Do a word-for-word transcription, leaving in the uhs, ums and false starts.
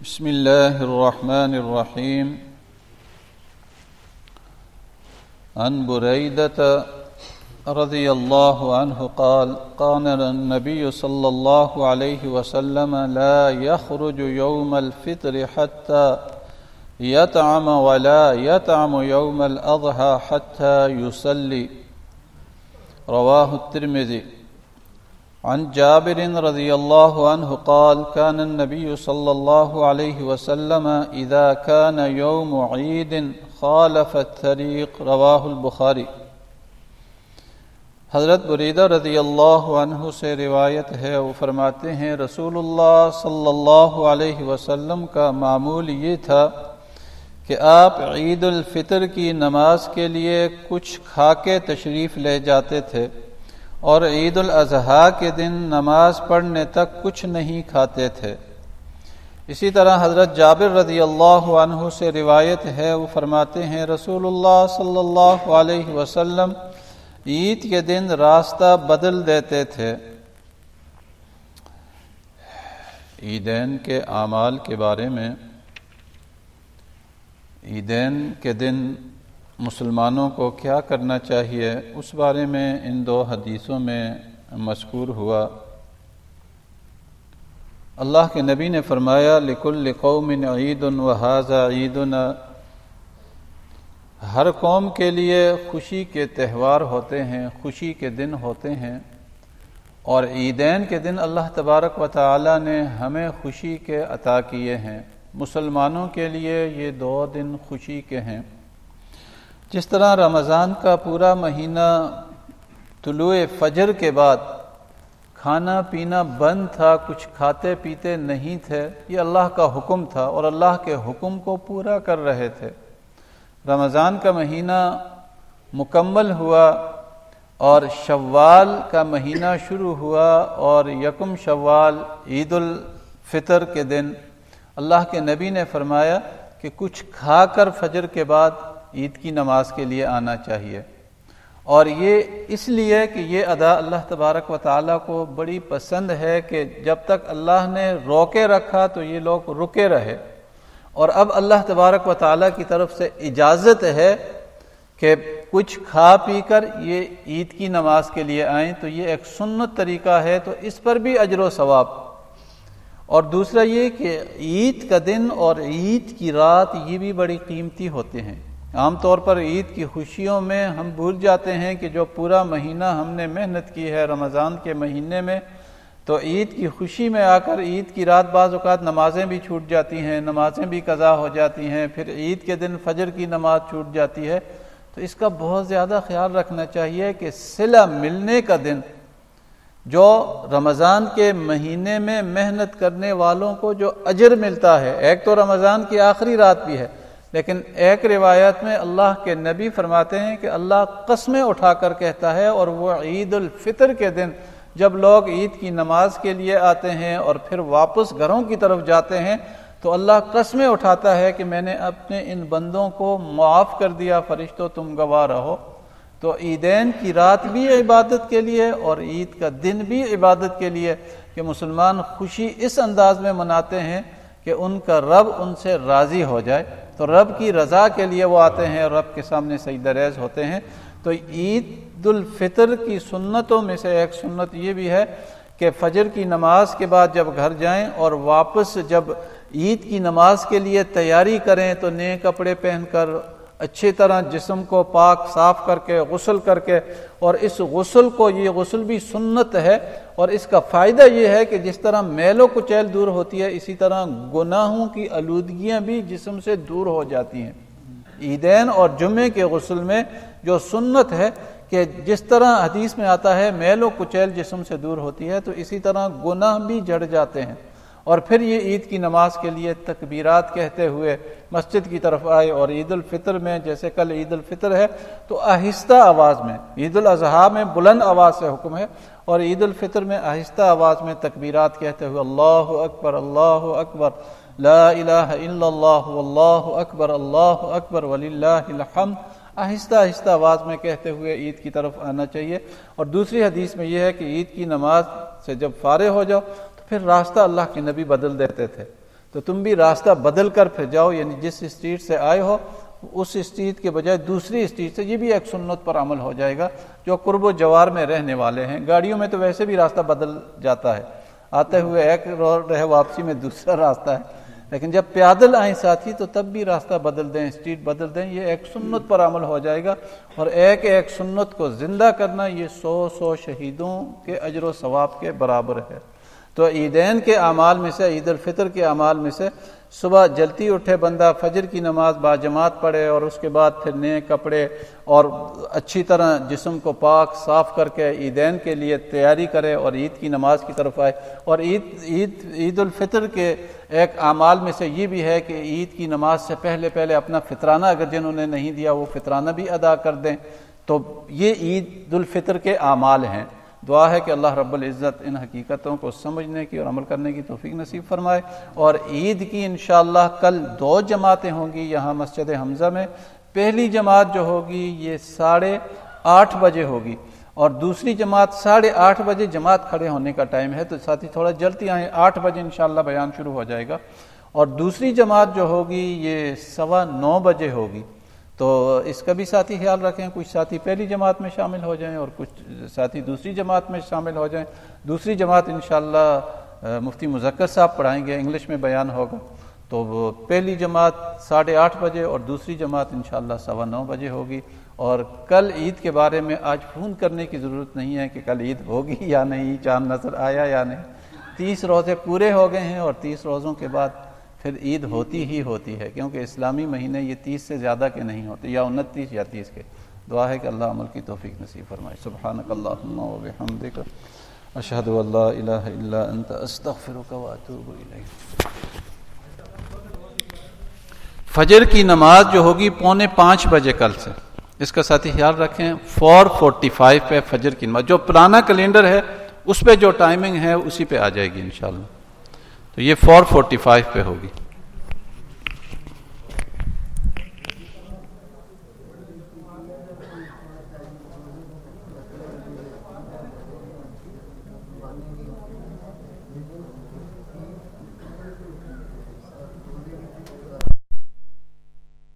بسم الله الرحمن الرحيم. عن بريدة رضي الله عنه قال قال النبي صلى الله عليه وسلم لا يخرج يوم الفطر حتى يطعم ولا يطعم يوم الأضحى حتى يصلي. رواه الترمذي. عن جابر رضي الله عنه قال كان النبي صلى الله عليه وسلم إذا كان يوم عيد خالف الطريق. رواه البخاري. حضرت بریدہ رضی اللہ عنہ سے روایت ہے، وہ فرماتے ہیں رسول اللہ صلی اللہ علیہ وسلم کا معمول یہ تھا کہ آپ عید الفطر کی نماز کے لیے کچھ کھا کے تشریف لے جاتے تھے اور عید الاضحیٰ کے دن نماز پڑھنے تک کچھ نہیں کھاتے تھے۔ اسی طرح حضرت جابر رضی اللہ عنہ سے روایت ہے، وہ فرماتے ہیں رسول اللہ صلی اللہ علیہ وسلم عید کے دن راستہ بدل دیتے تھے۔ عیدین کے اعمال کے بارے میں، عیدین کے دن مسلمانوں کو کیا کرنا چاہیے، اس بارے میں ان دو حدیثوں میں مذکور ہوا۔ اللہ کے نبی نے فرمایا لِكُلِّ قَوْمٍ عِيدٌ وَهَذَا عِيدُنَا، ہر قوم کے لیے خوشی کے تہوار ہوتے ہیں، خوشی کے دن ہوتے ہیں، اور عیدین کے دن اللہ تبارک و تعالی نے ہمیں خوشی کے عطا کیے ہیں۔ مسلمانوں کے لیے یہ دو دن خوشی کے ہیں۔ جس طرح رمضان کا پورا مہینہ طلوع فجر کے بعد کھانا پینا بند تھا، کچھ کھاتے پیتے نہیں تھے، یہ اللہ کا حکم تھا اور اللہ کے حکم کو پورا کر رہے تھے۔ رمضان کا مہینہ مکمل ہوا اور شوال کا مہینہ شروع ہوا، اور یکم شوال عید الفطر کے دن اللہ کے نبی نے فرمایا کہ کچھ کھا کر فجر کے بعد عید کی نماز کے لیے آنا چاہیے، اور یہ اس لیے کہ یہ ادا اللہ تبارک و تعالیٰ کو بڑی پسند ہے کہ جب تک اللہ نے روکے رکھا تو یہ لوگ رکے رہے، اور اب اللہ تبارک و تعالیٰ کی طرف سے اجازت ہے کہ کچھ کھا پی کر یہ عید کی نماز کے لیے آئیں، تو یہ ایک سنت طریقہ ہے، تو اس پر بھی اجر و ثواب۔ اور دوسرا یہ کہ عید کا دن اور عید کی رات یہ بھی بڑی قیمتی ہوتے ہیں۔ عام طور پر عید کی خوشیوں میں ہم بھول جاتے ہیں کہ جو پورا مہینہ ہم نے محنت کی ہے رمضان کے مہینے میں، تو عید کی خوشی میں آ کر عید کی رات بعض اوقات نمازیں بھی چھوٹ جاتی ہیں، نمازیں بھی قضا ہو جاتی ہیں، پھر عید کے دن فجر کی نماز چھوٹ جاتی ہے، تو اس کا بہت زیادہ خیال رکھنا چاہیے کہ صلہ ملنے کا دن، جو رمضان کے مہینے میں محنت کرنے والوں کو جو اجر ملتا ہے، ایک تو رمضان کی آخری رات بھی ہے، لیکن ایک روایت میں اللہ کے نبی فرماتے ہیں کہ اللہ قسمیں اٹھا کر کہتا ہے، اور وہ عید الفطر کے دن جب لوگ عید کی نماز کے لیے آتے ہیں اور پھر واپس گھروں کی طرف جاتے ہیں، تو اللہ قسمیں اٹھاتا ہے کہ میں نے اپنے ان بندوں کو معاف کر دیا، فرشتوں تم گواہ رہو۔ تو عیدین کی رات بھی عبادت کے لیے اور عید کا دن بھی عبادت کے لیے، کہ مسلمان خوشی اس انداز میں مناتے ہیں کہ ان کا رب ان سے راضی ہو جائے، تو رب کی رضا کے لیے وہ آتے ہیں اور رب کے سامنے سجدہ ریز ہوتے ہیں۔ تو عید الفطر کی سنتوں میں سے ایک سنت یہ بھی ہے کہ فجر کی نماز کے بعد جب گھر جائیں اور واپس جب عید کی نماز کے لیے تیاری کریں تو نئے کپڑے پہن کر اچھی طرح جسم کو پاک صاف کر کے غسل کر کے، اور اس غسل کو، یہ غسل بھی سنت ہے، اور اس کا فائدہ یہ ہے کہ جس طرح میل و کچیل دور ہوتی ہے، اسی طرح گناہوں کی آلودگیاں بھی جسم سے دور ہو جاتی ہیں۔ عیدین اور جمعے کے غسل میں جو سنت ہے کہ جس طرح حدیث میں آتا ہے میل و کچیل جسم سے دور ہوتی ہے، تو اسی طرح گناہ بھی جڑ جاتے ہیں، اور پھر یہ عید کی نماز کے لیے تکبیرات کہتے ہوئے مسجد کی طرف آئے، اور عید الفطر میں جیسے کل عید الفطر ہے تو آہستہ آواز میں، عید الاضحیٰ میں بلند آواز سے حکم ہے، اور عید الفطر میں آہستہ آواز میں تکبیرات کہتے ہوئے اللہ اکبر اللہ اکبر لا الہ الا اللہ واللہ اکبر اللہ اکبر وللہ الحمد، آہستہ آہستہ آواز میں کہتے ہوئے عید کی طرف آنا چاہیے۔ اور دوسری حدیث میں یہ ہے کہ عید کی نماز سے جب فارغ ہو جاؤ تو پھر راستہ اللہ کے نبی بدل دیتے تھے، تو تم بھی راستہ بدل کر پھر جاؤ، یعنی جس اسٹریٹ سے آئے ہو اس اسٹریٹ کے بجائے دوسری اسٹریٹ سے، یہ بھی ایک سنت پر عمل ہو جائے گا جو قرب و جوار میں رہنے والے ہیں۔ گاڑیوں میں تو ویسے بھی راستہ بدل جاتا ہے، آتے ہوئے ایک روڈ ہے، واپسی میں دوسرا راستہ ہے، لیکن جب پیادل آئیں ساتھی تو تب بھی راستہ بدل دیں، اسٹریٹ بدل دیں، یہ ایک سنت پر عمل ہو جائے گا۔ اور ایک ایک سنت کو زندہ کرنا یہ سو سو شہیدوں کے اجر و ثواب کے برابر ہے۔ تو عیدین کے اعمال میں سے، عید الفطر کے اعمال میں سے، صبح جلدی اٹھے بندہ، فجر کی نماز باجماعت پڑھے، اور اس کے بعد پھر نئے کپڑے اور اچھی طرح جسم کو پاک صاف کر کے عیدین کے لیے تیاری کرے اور عید کی نماز کی طرف آئے۔ اور عید عید عید الفطر کے ایک اعمال میں سے یہ بھی ہے کہ عید کی نماز سے پہلے پہلے اپنا فطرانہ اگر جنہوں نے نہیں دیا وہ فطرانہ بھی ادا کر دیں۔ تو یہ عید الفطر کے اعمال ہیں۔ دعا ہے کہ اللہ رب العزت ان حقیقتوں کو سمجھنے کی اور عمل کرنے کی توفیق نصیب فرمائے۔ اور عید کی انشاءاللہ کل دو جماعتیں ہوں گی یہاں مسجد حمزہ میں۔ پہلی جماعت جو ہوگی یہ ساڑھے آٹھ بجے ہوگی، اور دوسری جماعت ساڑھے آٹھ بجے جماعت کھڑے ہونے کا ٹائم ہے، تو ساتھی تھوڑا جلدی آئیں، آٹھ بجے انشاءاللہ بیان شروع ہو جائے گا۔ اور دوسری جماعت جو ہوگی یہ سوا نو بجے ہوگی، تو اس کا بھی ساتھی خیال رکھیں، کچھ ساتھی پہلی جماعت میں شامل ہو جائیں اور کچھ ساتھی دوسری جماعت میں شامل ہو جائیں۔ دوسری جماعت انشاءاللہ مفتی مذکر صاحب پڑھائیں گے، انگلش میں بیان ہوگا۔ تو وہ پہلی جماعت ساڑھے آٹھ بجے اور دوسری جماعت انشاءاللہ سوا نو بجے ہوگی۔ اور کل عید کے بارے میں آج فون کرنے کی ضرورت نہیں ہے کہ کل عید ہوگی یا نہیں، چاند نظر آیا یا نہیں۔ تیس روزے پورے ہو گئے ہیں اور تیس روزوں کے بعد پھر عید ہوتی ہی ہوتی ہے، کیونکہ اسلامی مہینے یہ تیس سے زیادہ کے نہیں ہوتے، یا انتیس یا تیس کے۔ دعا ہے کہ اللہ عمل کی توفیق نصیب فرمائے۔ سبحانک اللہم و بحمدک، اشہد ان لا الہ الا انت، استغفرک و اتوب الیک۔ فجر کی نماز جو ہوگی پونے پانچ بجے کل سے، اس کا ساتھی خیال رکھیں۔ فور فورٹی فائیو پہ فجر کی نماز، جو پرانا کیلنڈر ہے اس پہ جو ٹائمنگ ہے اسی پہ آ جائے گی انشاءاللہ، تو یہ فور فورٹی فائیو پہ ہوگی۔